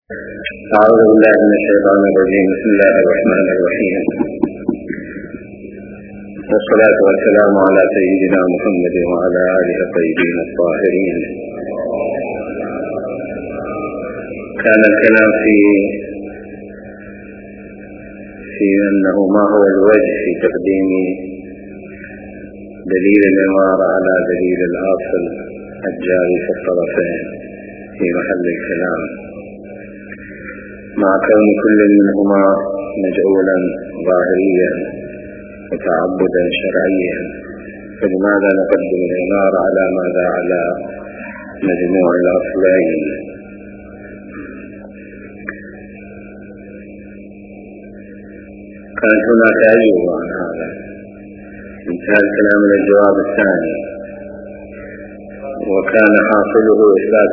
أعوذ بالله من الشيطان الرجيم. بسم الله الرحمن الرحيم، والصلاة والسلام على سيدنا محمد وعلى آله الطيبين الطاهرين. كان الكلام في أنه ما هو الوجه في تقديم دليل الإمارة على دليل الأصل الجاري في الطرفين في محل الكلام، مع كون كل منهما مجعولا ظاهريا وتعبدا شرعيا، فلماذا نقدم الإمارة على ماذا؟ على مجموع الأصلين. كانت هناك أجوبة عن هذا، انتهى الكلام إلى الجواب الثاني، وكان حاصله إثبات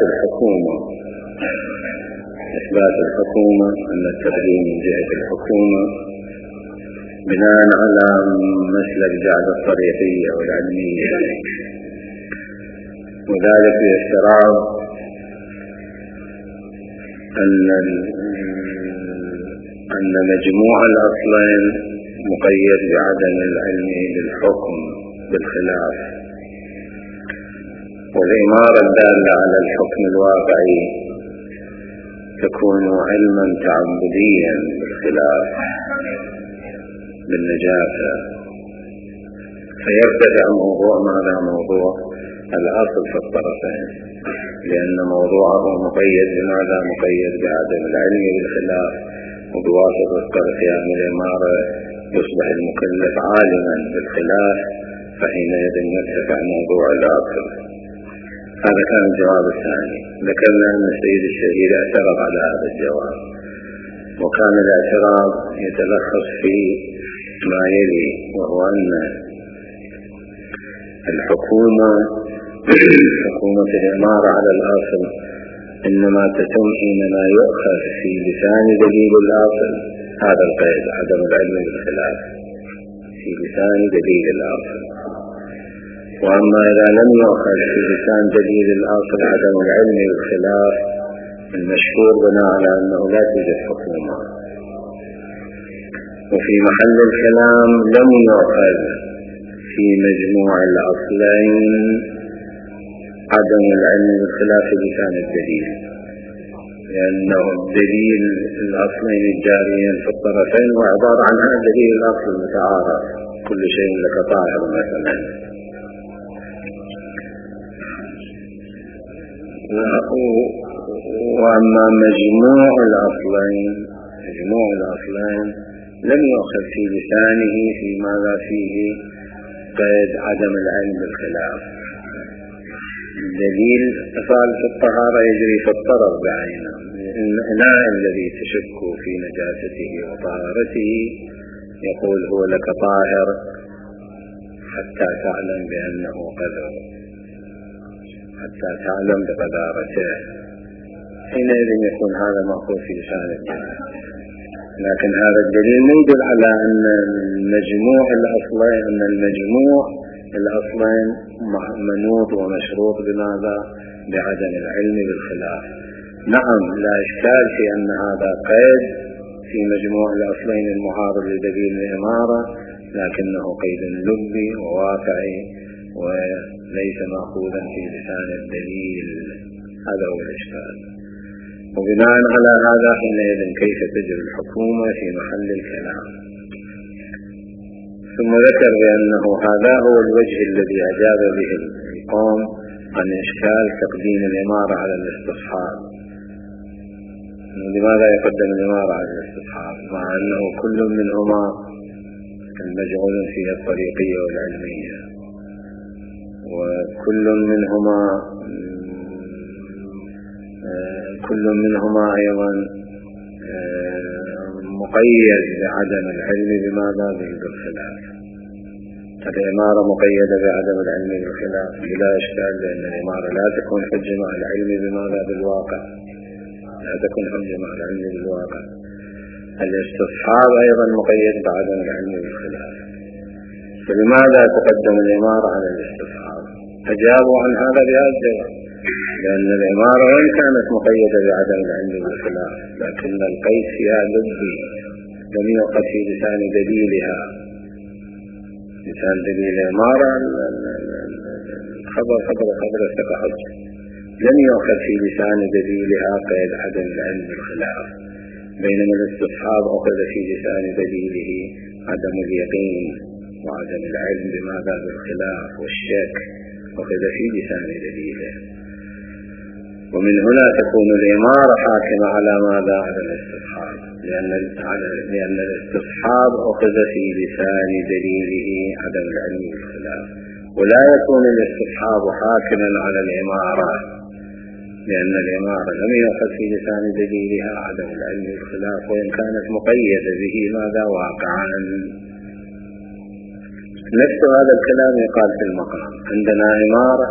الحكومة أن التقديم من جهة الحكومة بناء على مسلك جعل الطريقية والعلمية، وذلك بافتراض أن مجموع الأصلين مقيد بعدم العلم بالحكم بالخلاف، والإمارة الدالة على الحكم الواقعي تكون علما تعبديا بالخلاف بالنجاسة، فيرتفع موضوع الأصل في الطرفين، لأن موضوعه مقيد بماذا؟ مقيد بعدم العلم بالخلاف، وبواسطة قيام الإمارة يصبح المكلف عالما بالخلاف، فحينئذ يرتفع موضوع الأصل. هذا كان الجواب الثاني. ذكرنا أن السيد الشهيد اعترض على هذا الجواب، وكان الاعتراض يتلخص في ما يلي، وهو أن حكومة الإمارة على الأصل إنما تتم حينما يؤخذ في لسان دليل الأصل هذا القيد عدم العلم بالخلاف، في لسان دليل الأصل. وأما إذا لم يؤخذ في لسان دليل الأصل عدم العلم بالخلاف، المشهور بناء على أنه لا توجد حكومة. وفي محل الكلام لم يؤخذ في مجموع الأصلين عدم العلم بالخلاف لسان الدليل، لأنه الدليل الأصلين الجاريين في الطرفين هو عبارة عن هذا الدليل الأصل المتعارف، كل شيء لك طاهر مثلا. وأما مجموع الأصلين لم يؤخذ في لسانه في ماذا فيه قيد عدم العلم بالخلاف. الدليل أصال في الطهارة يجري في الطرف بعينه، الإناء الذي تشك في نجاسته وطهارته يقول هو لك طاهر حتى تعلم بأنه قذر، حتى تعلم بقذارته، حينئذ يكون هذا مأخوذ في لسان الدليل. لكن هذا الدليل يدل على أن المجموع الأصلين منوط ومشروط بماذا؟ بعدم العلم بالخلاف. نعم، لا إشكال في أن هذا قيد في مجموع الأصلين المعارض لدليل الإمارة، لكنه قيد لبي وواقعي وليس مأخوذا في لسان الدليل. هذا هو الإشكال. وبناء على هذا حينئذ كيف تجري الحكومة في محل الكلام؟ ثم ذكر بأنه هذا هو الوجه الذي أجاب به القوم عن إشكال تقديم الإمارة على الاستصحاب. لماذا يقدم الإمارة على الاستصحاب مع أنه كل منهما المجعول فيها الطريقية والعلمية، وكل منهما أيضا مقيد بعدم العلم بماذا؟ بالخلاف. الإمارة مقيدة بعدم العلم بالخلاف بلا إشكال، لأن الإمارة لا تكون حجة مع العلم بماذا؟ بالواقع، لا تكون حجة مع العلم بالواقع. الاستصحاب أيضا مقيد بعدم العلم بالخلاف، فلماذا تقدم الإمارة على الاستصحاب؟ أجابوا عن هذا بهذا الجواب، لأن العمارة وإن كانت مقيدة بعدم العلم بالخلاف، لكن القيد فيها لبي لم يؤخذ في لسان دليلها. لسان دليل العمارة خبر التقاعد، لم يؤخذ في لسان دليلها قيد عدم العلم بالخلاف، بينما الاستصحاب أخذ في لسان دليله عدم اليقين وعدم العلم بماذا بالخلاف والشك، أخذ في لسان دليله. ومن هنا تكون العمارة حاكمة على ماذا؟ على الاستصحاب، لأن الاستصحاب أخذ في لسان دليله عدم العلم بالخلاف، ولا يكون الاستصحاب حاكما على العمارة، لأن العمارة لم يؤخذ في لسان دليلها عدم العلم بالخلاف، وإن كانت مقيدة به ماذا؟ واقعا. نفس هذا الكلام يقال في المقام، عندنا عمارة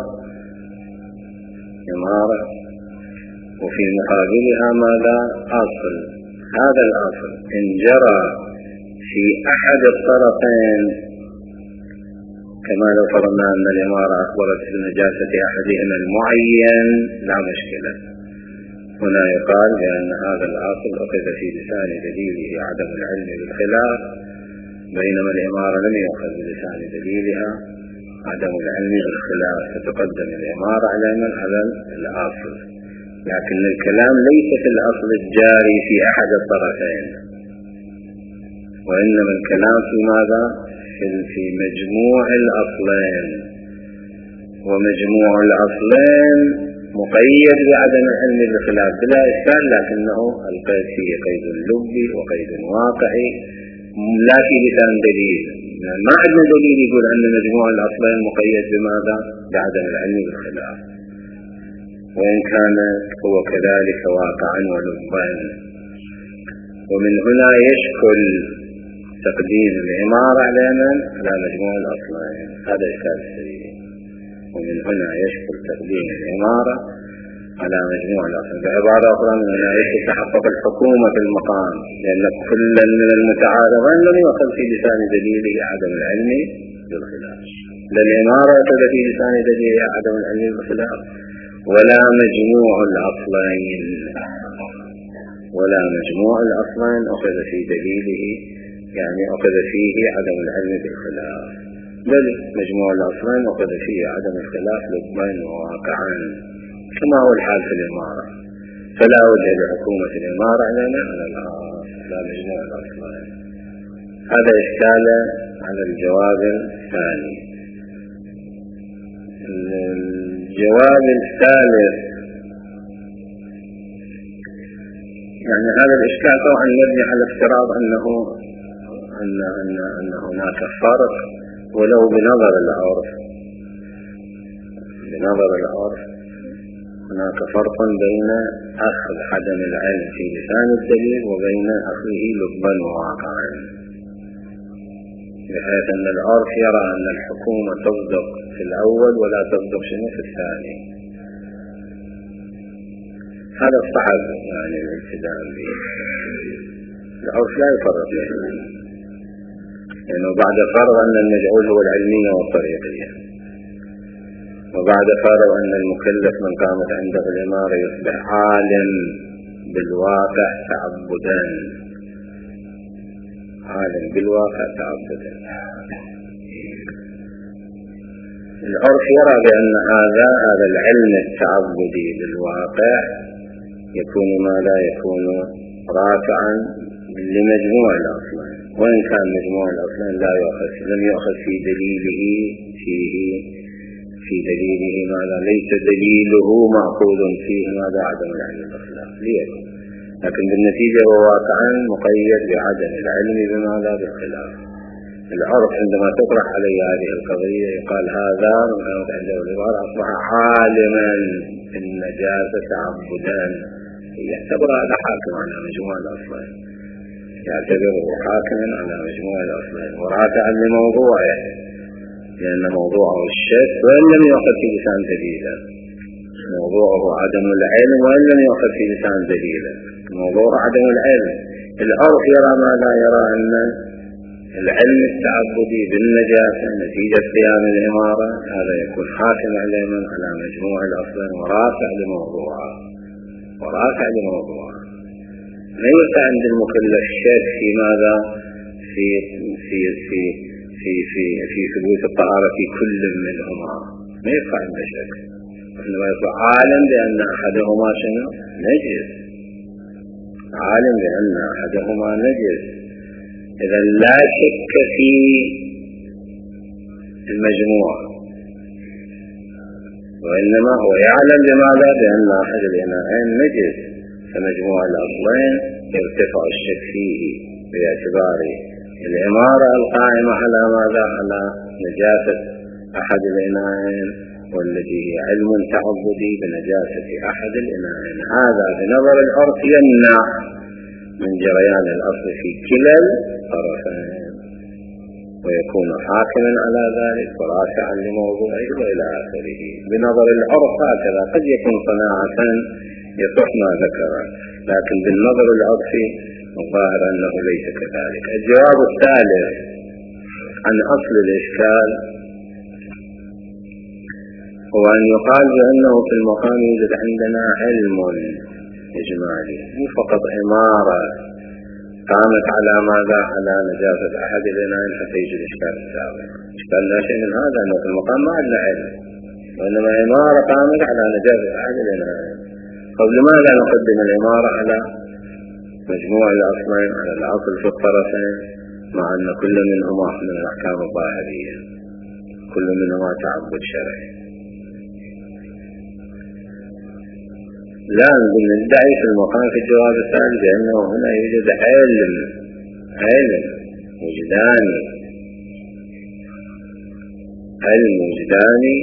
وفي مقابلها ماذا؟ أصل. هذا الأصل إن جرى في أحد الطرفين، كما لو فرضنا أن العمارة أخبرت بنجاسة أحدهما المعين، لا مشكلة. هنا يقال بأن هذا الأصل أخذ في لسان دليله عدم العلم بالخلاف، بينما العمارة لم يؤخذ بلسان دليلها عدم العلم بالخلاف، فتقدم العمارة على الأصل. لكن الكلام ليس في الأصل الجاري في أحد الطرفين، وإنما الكلام في ماذا؟ في مجموع الأصلين، ومجموع الأصلين مقيد بعدم العلم بالخلاف بلا إشكال، لكنه القيد فيه قيد لبي وقيد واقعي لا في لسان دليل. ما عندنا دليل يقول أن مجموع الأصلين مقيد بماذا؟ بعدم العلم بالخلاف، وإن كان هو كذلك واقعا ولبا. ومن هنا يشكل تقديم العمارة على مجموع الأصلين، هذا إشكال سيء. ومن هنا يشكل تقديم العمارة على مجموع الأصلين. بعبارة أخرى، من هنا تتحقق الحكومة في المقام، لأن كل من المتعارضين لم يؤخذ في لسان دليله عدم العلم بالخلاف. لا العمارة أخذ في لسان دليله عدم العلم بالخلاف، ولا مجموع الأصلين أخذ في دليله، يعني أخذ فيه عدم العلم بالخلاف، بل مجموع الأصلين أخذ فيه عدم الخلاف لبا وواقعا، كما هو الحال في العمارة. فلا وجه لحكومة العمارة على مجموع الأصلين. هذا إشكال على الجواب الثاني. الجواب الثالث، يعني هذا الإشكال طبعا يبني على افتراض أن هناك فرق ولو بنظر العرف. هناك فرق بين أخذ عدم العلم في لسان الدليل وبين أخذه لبا وواقعا، بحيث أن العرف يرى أن الحكومة تصدق في الأول ولا تصدق في الثاني. هذا الصعب يعني الالتزام به. العرف لا يفرق بينهم، لأنه بعد فرض أن المجعول هو العلمية والطريقية، وبعد فرض أن المكلف من قامت عنده الإمارة يصبح عالم بالواقع تعبدا، العرف يرى بأن هذا العلم التعبدي بالواقع يكون ما لا يكون رافعا لمجموع الأصلين، وإن كان مجموع الأصلين لم يؤخذ في دليله ماذا؟ ليس دليله معقول فيه ماذا؟ عدم العلم بالخلاف، لكن بالنتيجة هو واقعا مقيد بعدم العلم بماذا؟ بالخلاف. العرف عندما تطرح عليه هذه القضية يقال هذا من كانت عنده العبارة أصبح عالما بالنجاسة تعبدا، يعتبر هذا حاكم على مجموع الأصلين، ورافعا لموضوعه، لأن موضوعه الشك وإن لم يؤخذ في لسان دليلا، موضوعه عدم العلم وإن لم يؤخذ في لسان دليلا، موضوع عدم العلم. العرف يرى ما لا يرى أن العلم التعبدي بالنجاسة نتيجة قيام الإمارة، هذا يكون حاكم علما على مجموع الأصلين ورافع لموضوعها. ليس عند المكلف شك في ماذا؟ في في في في في في ثبوت الطهارة في كل منهما، ما يبقى عنده شك، إنما يبقى عالم بأن أحدهما شنو؟ نجس، عالم بأن أحدهما نجس. إذا لا شك في المجموع، وإنما هو يعلم بماذا؟ بأن أحد الإناءين نجس، فمجموع الأصلين يرتفع الشك فيه باعتبار الإمارة القائمة على ماذا؟ على نجاسة أحد الإناءين، والذي هي علم تعبدي بنجاسة أحد الإناءين. هذا بنظر العرف يمنع من جريان الأصل في كلا الطرفين، ويكون حاكما على ذلك ورافعا لموضوعه وإلى آخره. بنظر العرف هكذا، قد يكون صناعة يصح ما ذكر، لكن بالنظر العرفي الظاهر أنه ليس كذلك. الجواب الثالث عن أصل الإشكال هو أن يقال بأنه في المقام يوجد عندنا علم إجمالي، مو فقط إمارة قامت على ماذا؟ على نجاسة أحد الإناءين حتى يجد إشكال السابق. إشكال لا شيء من هذا، أنه في المقام ما عندنا علم، وإنما إمارة قامت على نجاسة أحد الإناءين. طب لماذا نقدم الإمارة على مجموع الأصلين، على الأصل في الطرفين، مع أن كل منهما من الأحكام الظاهرية، كل منهما تعبد شرعي؟ لا ندعي في المقام في الجواب الثالث بأنه هنا يوجد علم وجداني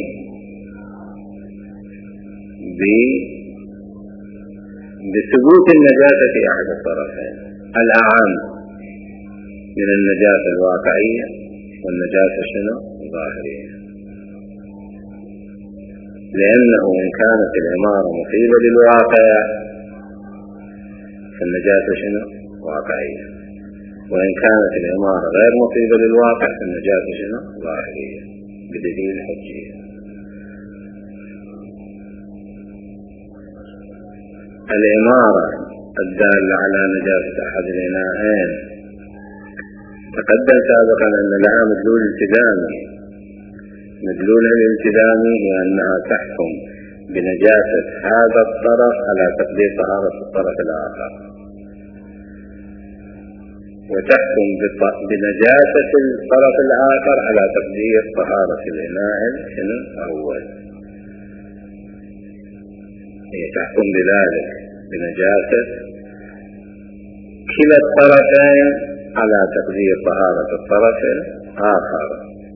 بثبوت النجاسة في أحد الطرفين، الأعم من النجاسة الواقعية والنجاسة شنو؟ الظاهرية. لأنه إن كانت العمارة مصيبة للواقع فالنجاسة شنو؟ واقعية، وإن كانت العمارة غير مصيبة للواقع فالنجاسة شنو؟ ظاهرية بدليل حجية. العمارة الدالة على نجاسة أحد الإناءين تقدم سابقا أن لها مدلول التزامي. مدلول الالتزامي هي أنها تحكم بنجاسة هذا الطرف على تقدير طهارة الطرف الآخر، وتحكم بنجاسة الطرف الآخر على تقدير طهارة الإناء الأول. هي تحكم بذلك بنجاسة كلا الطرفين على تقدير طهارة الطرف الآخر.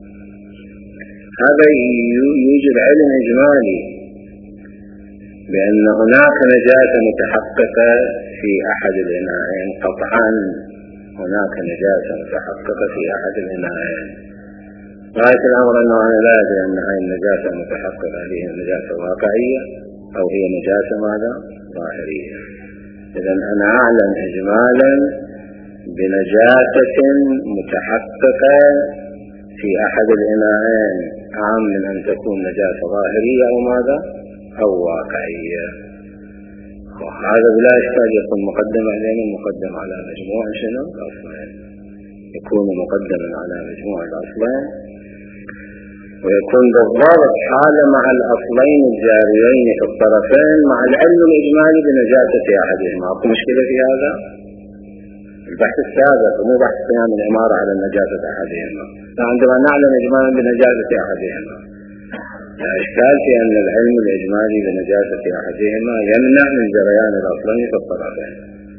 هذا يوجد علم إجمالي بأن هناك نجاسة متحققة في أحد الإناءين، قطعا هناك نجاسة متحققة في أحد الإناءين. غاية الأمر أنه أنا لا أدري أن هذه النجاسة المتحققة هي نجاسة واقعية أو هي نجاسة ماذا؟ ظاهرية. إذن أنا أعلم إجمالا بنجاسة متحققة في أحد الإناءين أعم من أن تكون نجاسة ظاهرية أو ماذا؟ أو واقعية. وهذا بلا إشكال يكون مقدم علينا مقدم على مجموع شنو؟ الأصلين. يكون مقدما على مجموع الأصلين، ويكون بالضبط حالة مع الأصلين الجاريين في الطرفين مع العلم الإجمالي بنجاسة أحدهما. أكو مشكلة في هذا؟ البحث السابق مو بحث قيام العمارة على نجاسة أحدهما، عندما نعلم إجمالا بنجاسة أحدهما. لا إشكال في أن العلم الإجمالي بنجاسة أحدهما يمنع من جريان الأصلين في الطرفين،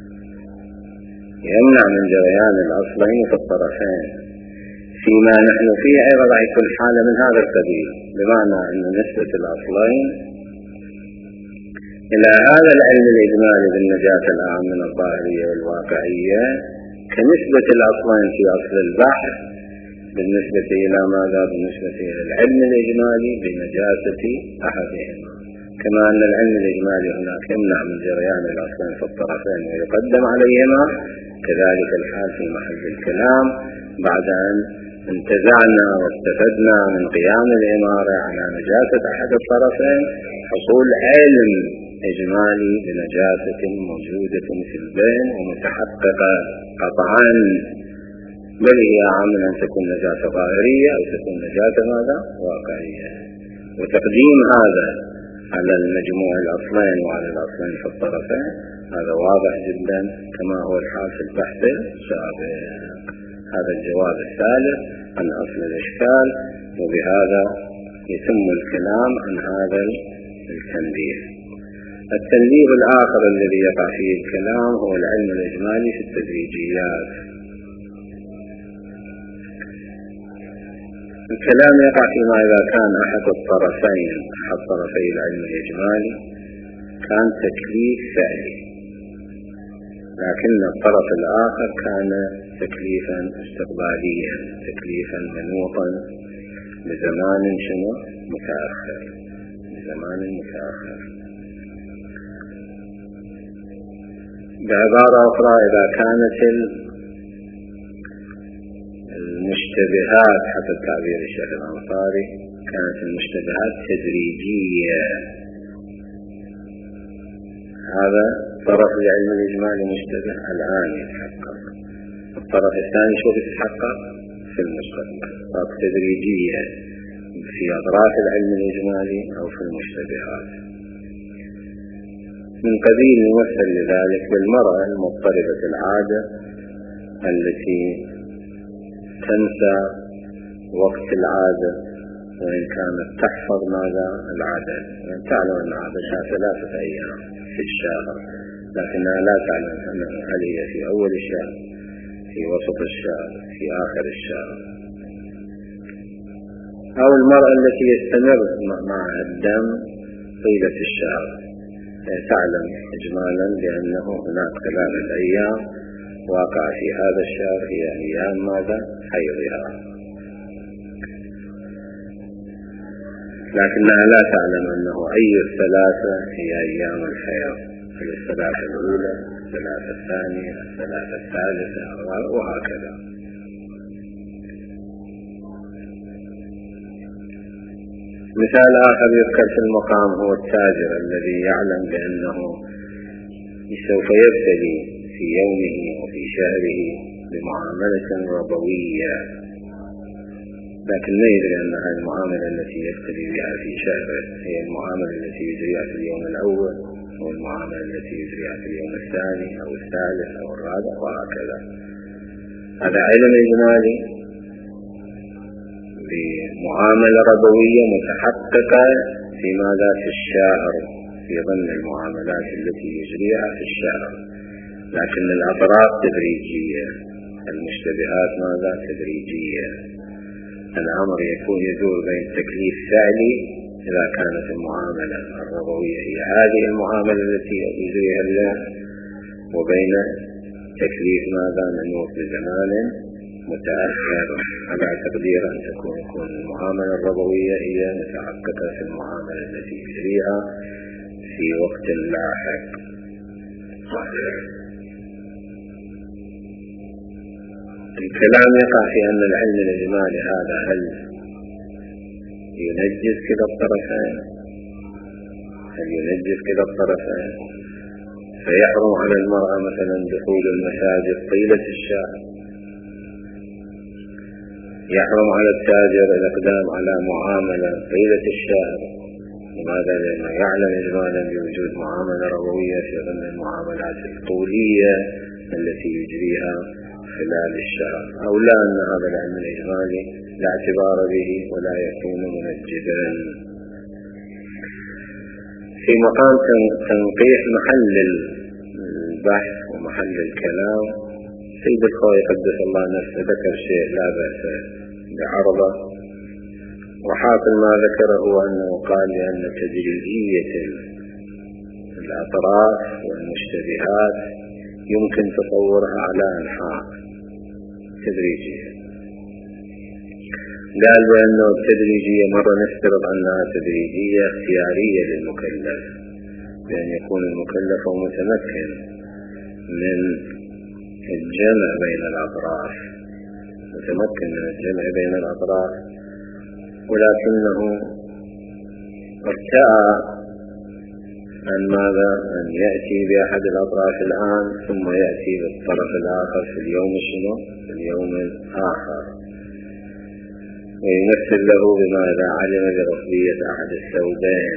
يمنع من جريان الأصلين في الطرفين فيما نحن فيه أيضا يكون حالة من هذا القبيل، بمعنى أن نسبة الأصلين إلى هذا العلم الإجمالي بالنجاسة الأعم من الظاهرية والواقعية كنسبة الأصلين في أصل البحث بالنسبة إلى ماذا؟ بالنسبة إلى العلم الإجمالي بنجاسة أحدهما. كما أن العلم الإجمالي هناك يمنع من جريان الأصلين في الطرفين ويقدم عليهما، كذلك الحال في محل الكلام بعد أن انتزعنا واستفدنا من قيام الإمارة على نجاسة أحد الطرفين حصول علم إجمالي بنجاسة موجودة في البين ومتحققة قطعا، بل هي عامل أن تكون نجاسة ظاهرية أو تكون نجاسة ماذا؟ واقعية. وتقديم هذا على المجموع الأصلين وعلى الأصلين في الطرفين هذا واضح جدا كما هو الحال في البحث السابق. هذا الجواب الثالث عن أصل الإشكال، وبهذا يتم الكلام عن هذا التنبيه. التنبيه الآخر الذي يقع فيه الكلام هو العلم الإجمالي في التدريجيات. الكلام يقع فيما إذا كان أحد طرفي العلم الإجمالي كان تكليف فعلي، لكن الطرف الآخر كان تكليفا استقباليا، تكليفا منوطا بزمان متأخر. بعبارة أخرى، إذا كانت المشتبهات حسب تعبير الشيخ الأنصاري كانت المشتبهات تدريجية، هذا طرف العلم الإجمالي مشتبه الآن يتحقق، الطرف الثاني شو يتحقق في المستقبل، طرف تدريجية في أطراف العلم الإجمالي أو في المشتبهات. من قبيل يمثل لذلك بالمرأة المضطربة العادة التي تنسى وقت العادة وإن كانت تحفظ ماذا العادة، يعني تعلم أن عادتها 3 أيام في الشهر، لكنها لا تعلم هل هي في أول الشهر، في وسط الشهر، في آخر الشهر. أو المرأة التي يستمر معها الدم طيلة الشهر، تعلم إجمالا بأنه هناك 3 أيام واقع في هذا الشهر هي أيام ماذا؟ حيضها، لكنها لا تعلم أنه أي 3 هي أيام الحيض، هي 3 الأولى، 3 الثانية، 3 الثالثة، وهكذا. مثال آخر يذكر في المقام هو التاجر الذي يعلم بأنه سوف يبتلي في يومه وفي شهره بمعاملة ربوية، لكن لا يدري أن هذه المعاملة التي يبتلي بها في شهره هي المعاملة التي يجريها في اليوم الأول أو المعاملة التي يجريها في اليوم الثاني أو الثالث أو الرابع وهكذا. هذا علم إجمالي بمعاملة ربوية متحققة في ماذا؟ في الشهر، في ضمن المعاملات التي يجريها في الشهر، لكن الأطراف تدريجية، المشتبهات ماذا؟ تدريجية. الأمر يدور بين تكليف فعلي إذا كانت المعاملة الربوية هي هذه المعاملة التي يجريها الله، وبين تكليف ماذا؟ منوط بزمان متأخر، على تقدير أن تكون المعاملة الربوية هي متحققة في المعاملة التي يجريها في وقت لاحق. الكلام يقع في أن العلم الإجمالي هذا هل ينجز كلا الطرفين؟ فيحرم على المرأة مثلا دخول المساجد طيلة الشهر، يحرم على التاجر الإقدام على معاملة طيلة الشهر. لماذا؟ لأنه يعلم إجمالا بوجود معاملة ربوية في ضمن المعاملات الطولية التي يجريها خلال الشهر. أو لا، أن هذا العلم الإجمالي لا اعتبار به ولا يكون منجدا. في مقام تنقيح محل البحث ومحل الكلام، سيد الخوي قدس الله نفسه ذكر شيء لا بأس بعرضه، وحاصل ما ذكره هو أنه قال لأن تدريجية الأطراف والمشتبهات يمكن تصورها على أنحاء تدريجية. قال بأنه التدريجية مرة نفترض أنها تدريجية اختيارية للمكلف، بأن يكون المكلف متمكن من الجمع بين الأطراف، متمكن من الجمع بين الأطراف، ولكنه ارتأى أن ماذا؟ أن يأتي بأحد الأطراف الآن ثم يأتي بالطرف الآخر في اليوم شنو؟ في اليوم الآخر، ويمثل له بماذا؟ علم برفضية أحد الثوبين.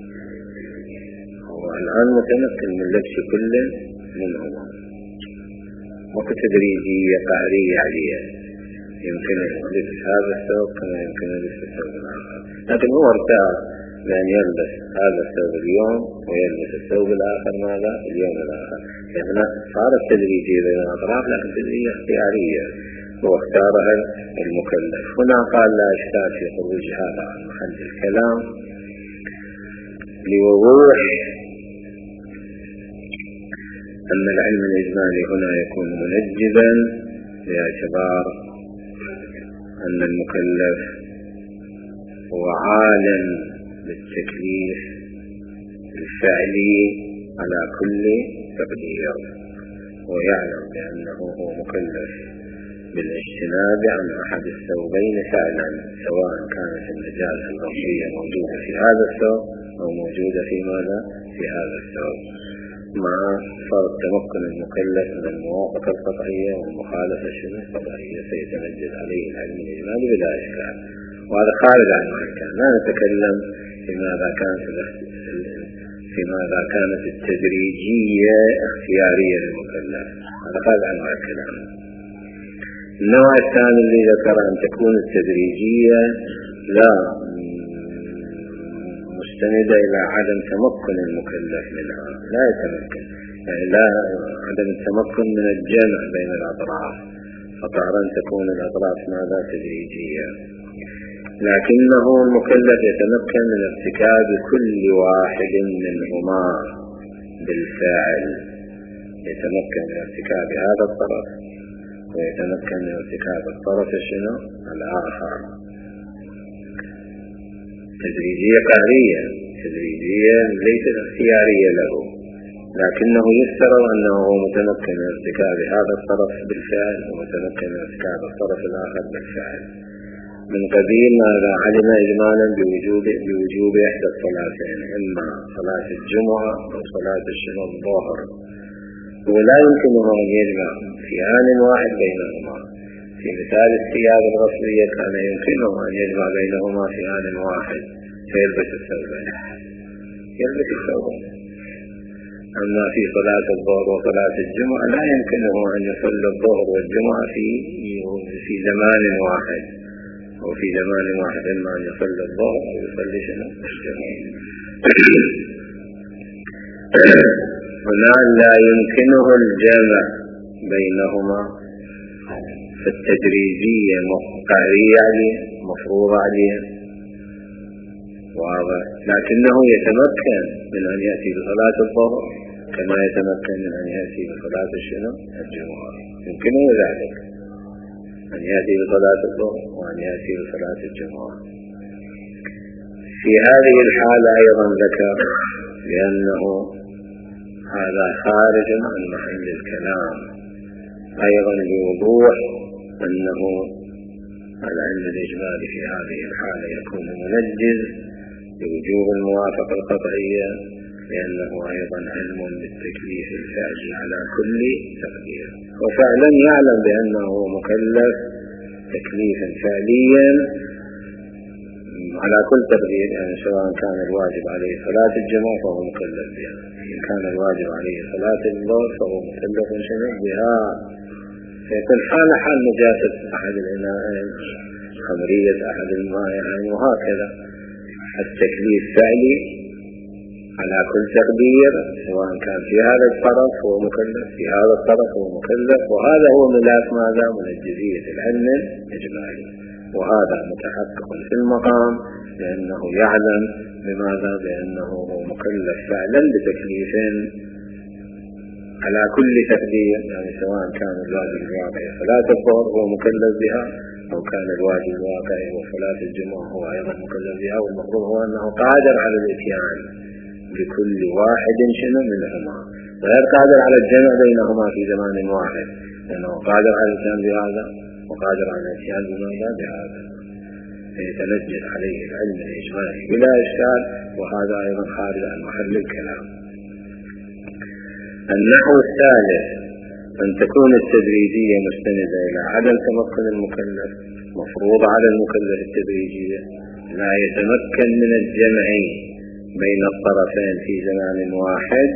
هو الآن متمكن من لبس كل منهما، وكتدريجية قهرية عليه، يمكن لبس هذا الثوب كما يمكن لبس الثوب الآخر، لكن هو ارتأى بأن يلبس هذا الثوب اليوم ويلبس الثوب الآخر ماذا؟ اليوم الآخر. يعني صارت تدريجية بين الأطراف لكن تدريجية اختيارية، هو اختارها المكلف. هنا قال لا إشكال في خروج هذا عن محل الكلام لوضوح أن العلم الإجمالي هنا يكون منجزا باعتبار أن المكلف هو عالم بالتكليف الفعلي على كل تقدير، ويعلم بأنه هو مكلف بالاجتناب عن أحد الثوبين فعلا، سواء كانت النجاسة الغربية موجودة في هذا الثوب أو موجودة في ماذا؟ في هذا الثوب، مع فرق تمكن المكلف من الموافقة القطعية والمخالفة القطعية سيتنجز عليه العلم الإجمالي بلا إشكال. وهذا خارج عن الأحكام، لا نتكلم في ماذا كانت التدريجية اختيارية للمكلف، هذا خارج عن الكلام. النوع الثاني اللي ذكر أن تكون التدريجية لا مستندة إلى عدم تمكن المكلف منها، لا يتمكن، يعني لا عدم التمكن من الجمع بين الأطراف، فطبعا تكون الأطراف ماذا؟ تدريجية، لكنه المكلف يتمكن من ارتكاب كل واحد منهما بالفعل، يتمكن من ارتكاب هذا الطرف ويتمكن من ارتكاب الطرف شنو؟ الآخر. تدريجية قهرية، تدريجية ليست اختيارية له، لكنه يفترض أنه متمكن من ارتكاب هذا الطرف بالفعل ومتمكن من ارتكاب الطرف الآخر بالفعل، من قبيل ماذا؟ علم إجمالا بوجوب إحدى الصلاتين، إما صلاة الجمعة أو صلاة الظهر، ولا يمكنه أن يجمع في آن واحد بينهما. في مثال الثياب الغسلية كان يمكنه أن يجمع بينهما في آن واحد فيلبس الثوبين، يلبس الثوبين. أما في صلاة الظهر وصلاة الجمعة لا يمكنه أن يصلي الظهر والجمعة في زمان واحد، أو في زمان واحد، إما أن يصلي الظهر أو يصلي الجمعة. هنا لا يمكنه الجمع بينهما، فالتدريجية قهرية عليه، مفروضة عليه، واضح، لكنه يتمكن من أن يأتي بصلاة الظهر كما يتمكن من أن يأتي بصلاة الجمعة، يمكنه ذلك أن يأتي بصلاة الظهر وأن يأتي بصلاة الجمعة. في هذه الحالة أيضا ذكر لأنه هذا خارج عن محل الكلام، أيضا لوضوح أنه العلم الإجمالي في هذه الحالة يكون منجز بوجوب الموافقة القطعية، لأنه أيضا علم بالتكليف الفعلي على كل تقدير، وفعلا يعلم بأنه مكلف تكليفا فعليا على كل تقدير، يعني سواء كان الواجب عليه صلاة الجمعة فهو مكلف بها، إن كان الواجب عليه صلاة الظهر فهو مكلف بها، فيكون حال نجاسة أحد الإناءين، خمرية أحد المائعين، وهكذا. التكليف فعلي على كل تقدير، سواء كان في هذا الطرف هو مكلف، في هذا الطرف هو مكلف، وهذا هو ملاك ماذا؟ منجزية العلم الإجمالي، وهذا متحقق في المقام لأنه يعلم بماذا؟ بأنه هو مكلف فعلا بتكليف على كل تقدير، يعني سواء كان الواجب الواقعي صلاة الظهر هو مكلف بها، أو كان الواجب الواقعي وصلاة الجمعة هو أيضا مكلف بها، والمفروض هو أنه قادر على الإتيان بكل واحد شنو منهما، غير قادر على الجمع بينهما في زمان واحد، لأنه قادر على الإتيان بهذا وقادر على الإتيان بهذا، فيتنجد عليه العلم الإجمالي بلا إشكال، وهذا أيضا خارج عن محل الكلام. النحو الثالث أن تكون التدريجية مستندة إلى عدم تمكن المكلف، مفروض على المكلف التدريجية لا يتمكن من الجمع بين الطرفين في زمان واحد،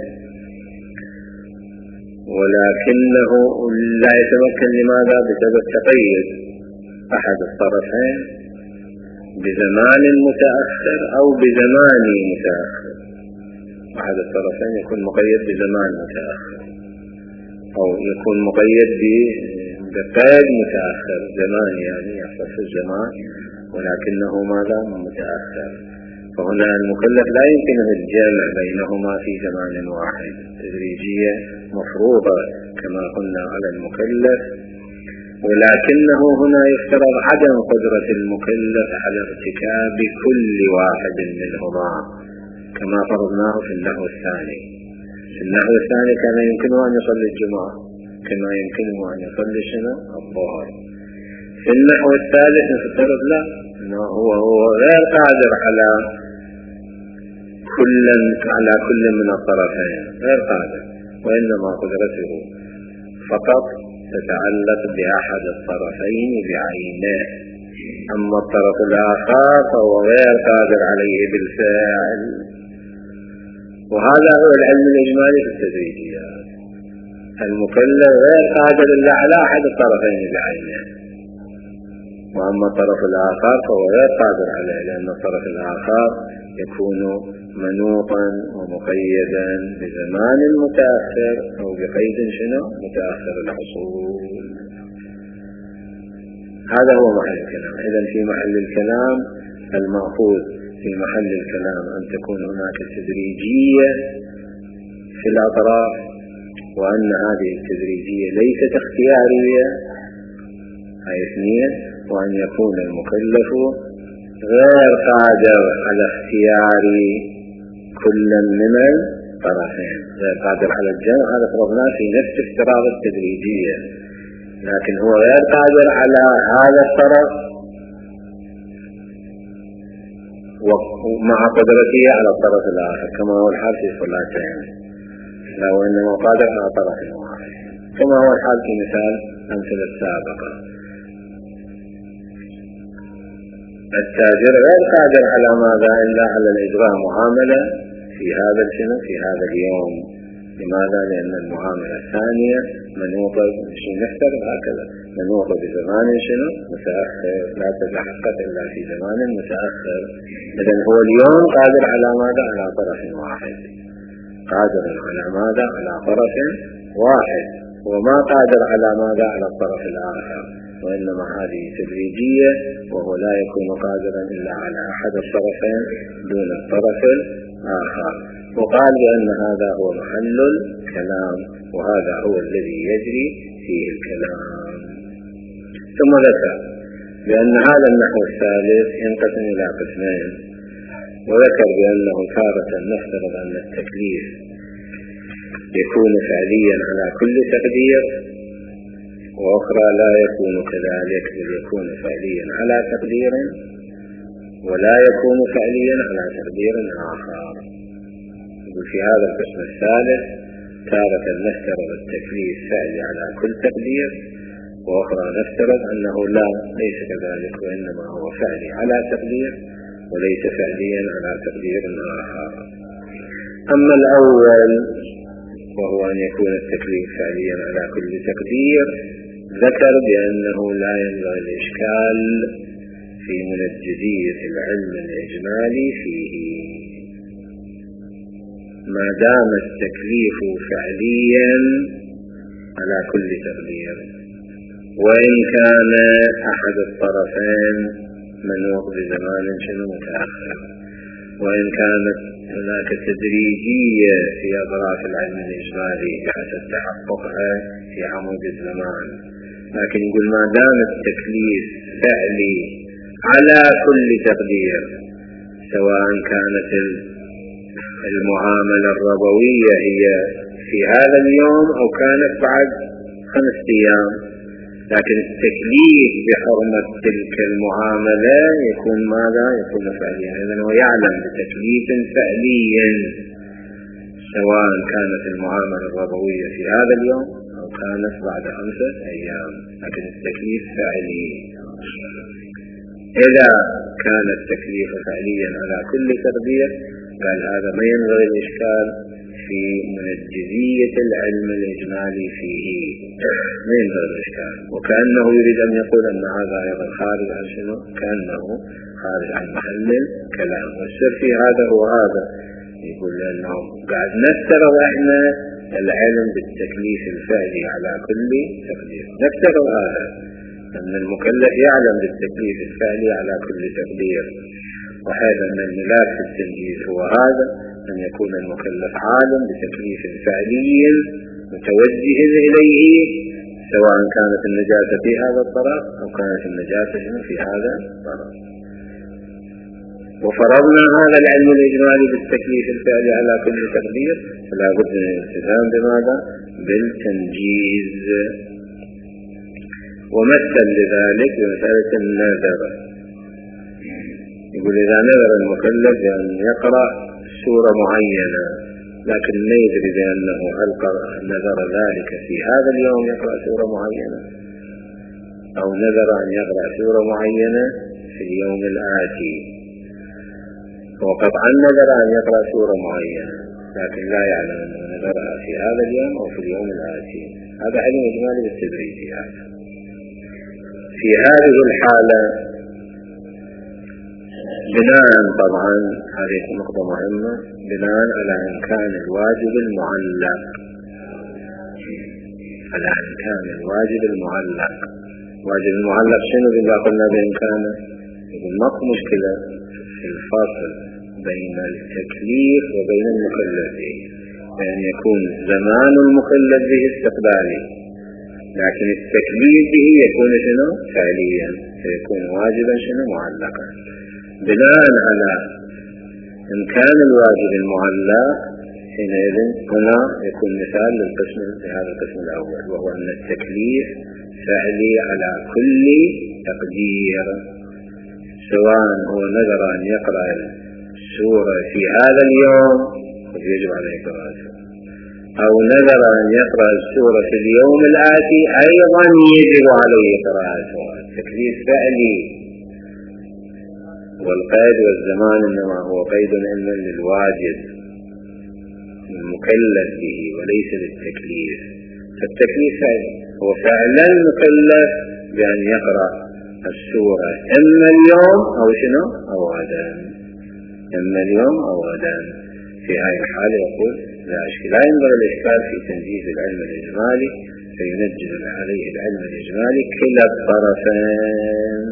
ولكنه لا يتمكن لماذا؟ بسبب تقيد أحد الطرفين بزمان متأخر أو بزمان متأخر. أحد الطرفين يكون مقيد بزمان متأخر أو يكون مقيد بقيد متأخر، زمان يعني يحصل في الزمان ولكنه ماذا؟ متأخر. فهنا المكلف لا يمكنه الجمع بينهما في زمان واحد، تدريجية مفروضة كما قلنا على المكلف، ولكنه هنا يفترض عدم قدرة المكلف على ارتكاب كل واحد منهما كما فرضناه في النحو الثاني. في النحو الثاني كان يمكنه أن يصلي الجمعة كما يمكنه أن يصلي الظهر. في النحو الثالث نفترض لا، أنه هو غير قادر على كل من الطرفين، غير قادر، وإنما قدرته فقط تتعلق بأحد الطرفين بعينه، أما الطرف الآخر فهو غير قادر عليه بالفعل. وهذا هو العلم الإجمالي في التدريجيات، المكلف غير قادر إلا على أحد الطرفين بعينه، وأما الطرف الآخر فهو غير قادر عليه، لأن الطرف الآخر يكون منوطا ومقيدا بزمان متأخر أو بقيد متأخر الحصول. هذا هو محل الكلام. إذن في محل الكلام المأخوذ في محل الكلام أن تكون هناك تدريجية في الأطراف، وأن هذه التدريجية ليست اختيارية، هاي اثنين، وأن يكون المكلف غير قادر على اختيار كل من الطرفين، غير قادر على الجمع، هذا فرضناه في نفس افتراض التدريجية، لكن هو غير قادر على هذا الطرف ومع قدرته على الطرف الآخر كما هو الحال في صلاتين، لا وإنما قادر على طرف واحد كما هو الحال في مثال أمثلة السابقة. التاجر غير قادر على ماذا؟ إلا على الإجراء معاملة في هذا اليوم. لماذا؟ لأن المعاملة الثانية منوطة نفترض هكذا، منوطة بزمان متأخر، لا تتحقق إلا في زمان متأخر. إذن هو اليوم قادر على ماذا؟ على طرف واحد، قادر على ماذا؟ على طرف واحد، وما قادر على ماذا؟ على الطرف الآخر، وإنما هذه تدريجية، وهو لا يكون قادرا إلا على أحد الطرفين دون الطرف الآخر. وقال بأن هذا هو محل الكلام، وهذا هو الذي يجري فيه الكلام. ثم ذكر بأن هذا النحو الثالث ينقسم إلى قسمين، وذكر بأنه تارة نفترض أن التكليف يكون فعليا على كل تقدير، وأخرى لا يكون كذلك، بل يكون فعليا على تقدير ولا يكون فعليا على تقدير آخر. في هذا القسم الثالث تارة نفترض التكليف فعلي على كل تقدير، وأخرى نفترض أنه ليس كذلك، وإنما هو فعلي على تقدير وليس فعليا على تقدير آخر. أما الأول وهو أن يكون التكليف فعليا على كل تقدير، ذكر بأنه لا ينبغي الإشكال في منجدية العلم الإجمالي فيه ما دام التكليف فعليا على كل تقدير، وإن كان أحد الطرفين منوط بزمان متأخر، وإن كانت هناك تدريجية في أطراف العلم الإجمالي بحسب تحققها في عمود الزمان، لكن يقول ما دام التكليف فعلي على كل تقدير، سواء كانت المعاملة الربوية هي في هذا اليوم أو كانت بعد 5 أيام، لكن التكليف بحرمة تلك المعاملة يكون ماذا؟ يكون فعليا. إذن هو يعلم بتكليف فعلي سواء كانت المعاملة الربوية في هذا اليوم أو كانت بعد 5 أيام، لكن التكليف فعلي. إذا كان التكليف فعليا على كل تقدير قال هذا ما ينبغي الإشكال في منجزية العلم الإجمالي فيه، ما ينبغي الإشكال. وكأنه يريد أن يقول أن هذا أيضا خارج عن شنو؟ كأنه خارج عن محل الكلام. والسر في هذا هو هذا، يقول لأنه قاعد نفترض إحنا العلم بالتكليف الفعلي على كل تقدير، نفترض هذا أن المكلف يعلم بالتكليف الفعلي على كل تقدير، وحيث أن الملاك في التنجيز هو هذا، أن يكون المكلف عالم بتكليف فعلي متوجه إليه سواء كانت النجاسة في هذا الطرف أو كانت النجاسة في هذا الطرف. وفرضنا هذا العلم الإجمالي بالتكليف الفعلي على كل تقدير، فلا بد من الالتزام بماذا؟ بالتنجيز. ومثل لذلك بمسألة النذر، يقول إذا نذر المكلف بأن يقرأ سورة معينة لكن ما يدري بأنه هل نذر ذلك في هذا اليوم يقرأ سورة معينة أو نذر أن يقرأ سورة معينة في اليوم الآتي، وقطعا نذر أن يقرأ سورة معينة لكن لا يعلم أنه نذرها في هذا اليوم أو في اليوم الآتي. هذا علم إجمالي بالتدريجيات. في هذه الحالة بناء، طبعا هذه نقطة مهمة، بناء على إمكان الواجب المعلق، على إمكان الواجب المعلق. واجب المعلق شنو إذا قلنا بإمكانه؟ يقول ماكو مشكلة في الفاصل بين التكليف وبين المكلف به، بأن يكون زمان المكلف به استقبالي، لكن التكليف به يكون شنو؟ فعليا، فيكون واجبا شنو؟ معلقا. بناء على إمكان الواجب المعلق حينئذ هنا يكون مثال لهذا القسم الأول، وهو أن التكليف فعلي على كل تقدير، سواء هو نذر أن يقرأ السورة في هذا اليوم يجب عليه قراءتها، أو نذر أن يقرأ السورة في اليوم الآتي أيضا يجب عليه قراءتها. التكليف فعلي، والقيد والزمان إنما هو قيد علما للواجب المكلف به وليس للتكليف. فالتكليف هو فعلا مكلف بأن يقرأ السورة إما اليوم أو شنو؟ أو غدا، إما اليوم أو غدا. في هذه الحالة يقول لا ينبغي الإشكال في تنجيز العلم الإجمالي، فينجز عليه العلم الإجمالي كلا الطرفين،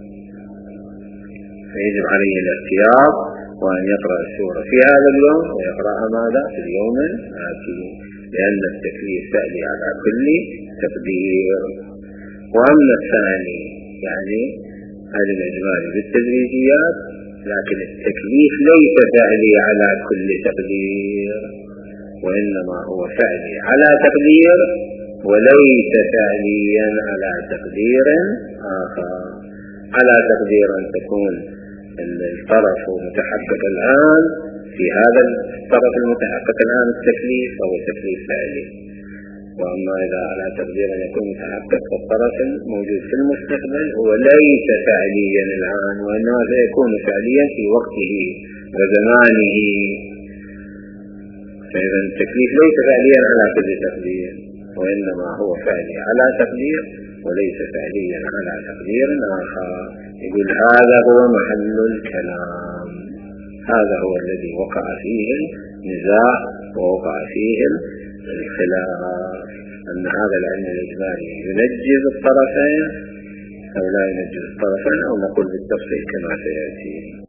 فيجب عليه الاحتياط وأن يقرأ السورة في هذا اليوم ويقرأها ماذا؟ في اليوم الآتي، لأن التكليف فعلي على كل تقدير. وأما الثاني يعني هذا الإجمالي بالتدريجيات، لكن التكليف ليس فعلي على كل تقدير، وإنما هو فعلي على تقدير وليس فعليا على تقدير آخر. على تقدير أن تكون الطرف متحقق الآن، في هذا الطرف المتحقق الآن التكليف فهو تكليف فعلي. وأما إذا على تقدير أن يكون متحقق الطرف الموجود في المستقبل هو ليس فعليا الآن، وإنما سيكون فعليا في وقته وزمانه. فإذا التكليف ليس فعليا على كل تقدير، وإنما هو فعلي على تقدير وليس فعليا على تقدير آخر. يقول هذا هو محل الكلام، هذا هو الذي وقع فيه النزاع ووقع فيه الخلاف، أن هذا العلم الإجمالي ينجز الطرفين أو لا ينجز الطرفين، أو نقول بالتفصيل كما سيأتي.